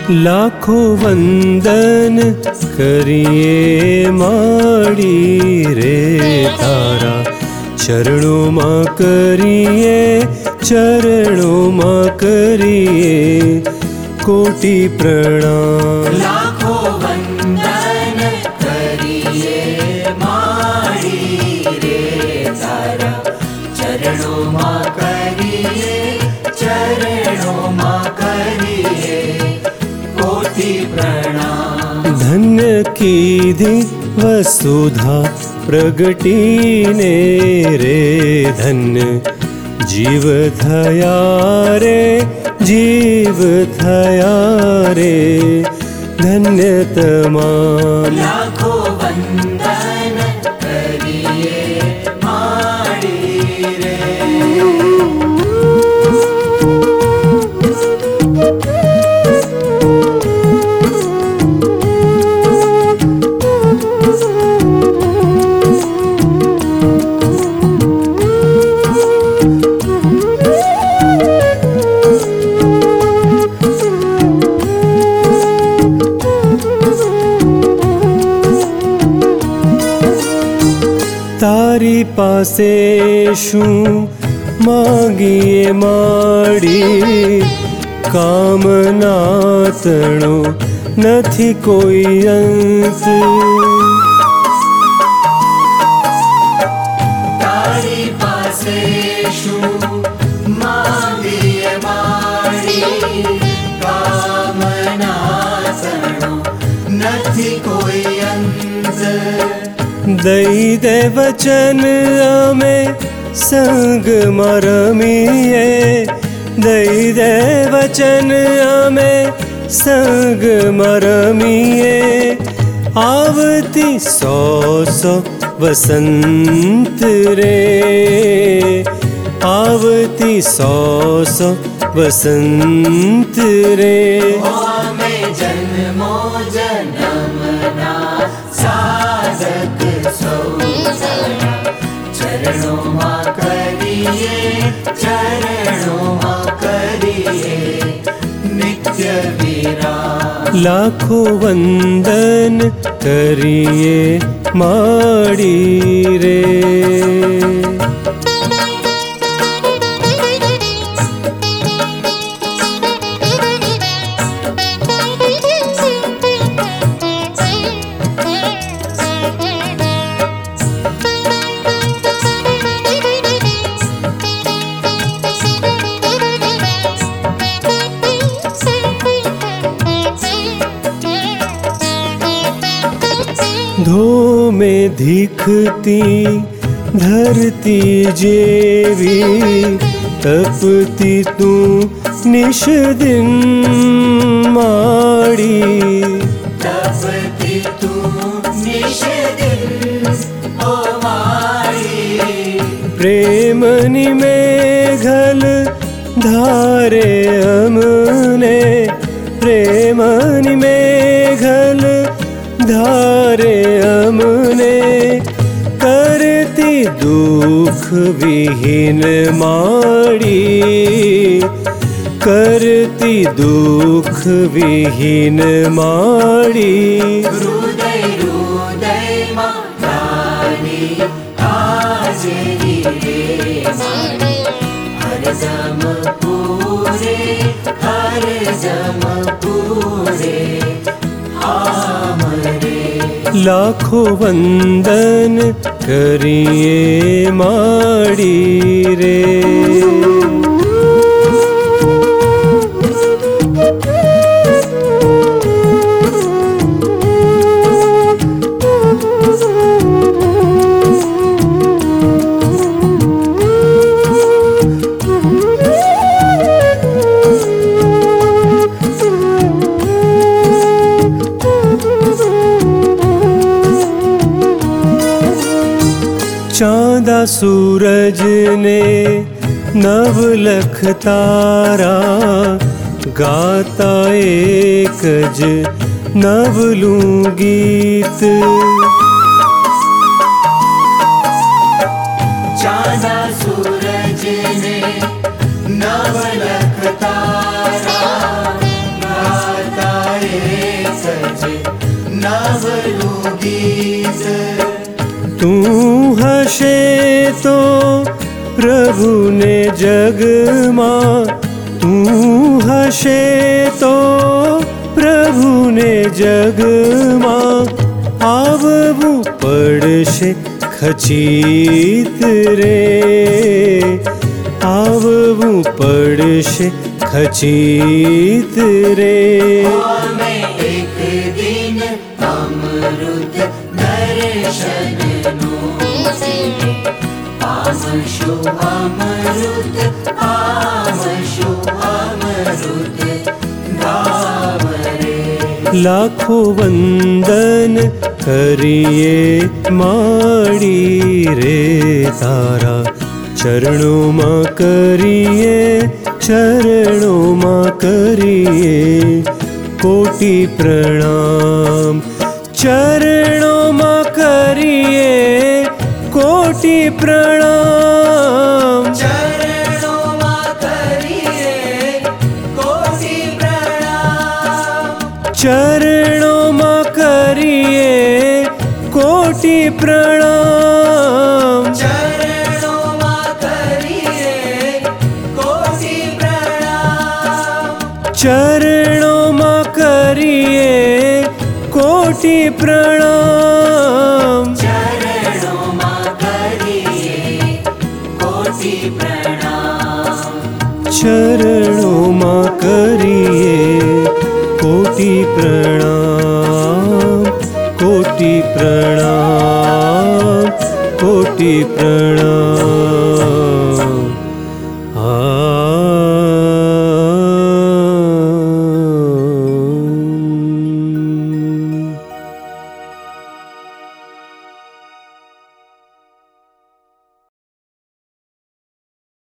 लाखों वंदन करिए माड़ी रे तारा चरणों मां करिए, चरणों मां करिए कोटि प्रणाम। लाखों वंदन करिए माड़ी रे तारा चरणों मां करिए, चरणों मां करिए कोटि प्रणाम। धन्य कीधी वसुधा प्रगटीने रे धन्य जीव थया रे, जीव थया रे धन्य तमाम। लाखों वंदन करिए माड़ी रे। तारी पासे शू मांगीए माड़ी कामना तणो नथी कोई अंत। तारी पासे शू मांगीए माड़ी कामना तणो नथी कोई अंत। दई दे वचन में संग मरमिए, दई दे वचन में संग मरमिए आवती सौ सौ वसंत रे, आवती सौ सौ वसंत रे। हमें जन्मों जन्मना साधक सौसरा चरणों मां करिए, चरणों मां करिए नित्य विराम। लाखों वंदन करिए माड़ी रे। धो में दिखती धरती जेवी तपती तू निश दिन माड़ी। तपती तू निश दिन ओ माड़ी। प्रेमनि में घल धारे हमने, प्रेमनि में घल धारे हमने करती दुख विहीन माड़ी, करती दुख विहीन माड़ी। हृदय हृदय मानी आज रे मानी हर जम पूरे, हर जम पूरे लाखों वंदन करिए माड़ी रे। चांदा सूरज ने नवलख तारा गाता एकज नवलू गीत। चांदा सूरज ने नवलख तारा गाता નવલું ગીત તું હશે તો પ્રભુને જગમાં, તું હશે તો પ્રભુને જગમાં આવવું પડશે ખચિત રે, આવવું પડશે ખચિત રે. અમે એક દિન અમૃત દર્શનનું પામશું અમૃત, પામશું અમૃત ધામ રે. લાખો વંદન કરીએ માડી રે તારા ચરણોમાં કરીએ, ચરણોમાં કરીએ કોટી પ્રણામ, ચરણોમાં કરીએ કોટી પ્રણામ. ચરણોમાં કરીએ કોટી પ્રણામ, ચરણોમાં કરીએ કોટી પ્રણામ. ચરણોમાં કરીએ કોટી પ્રણામ, ચરણોમાં કરીએ કોટી પ્રણામ. ચરણોમાં કરીએ કોટી પ્રણામ, ચરણોમાં કરીએ કોટી પ્રણામ, કોટી પ્રણામ, કોટી પ્રણામ.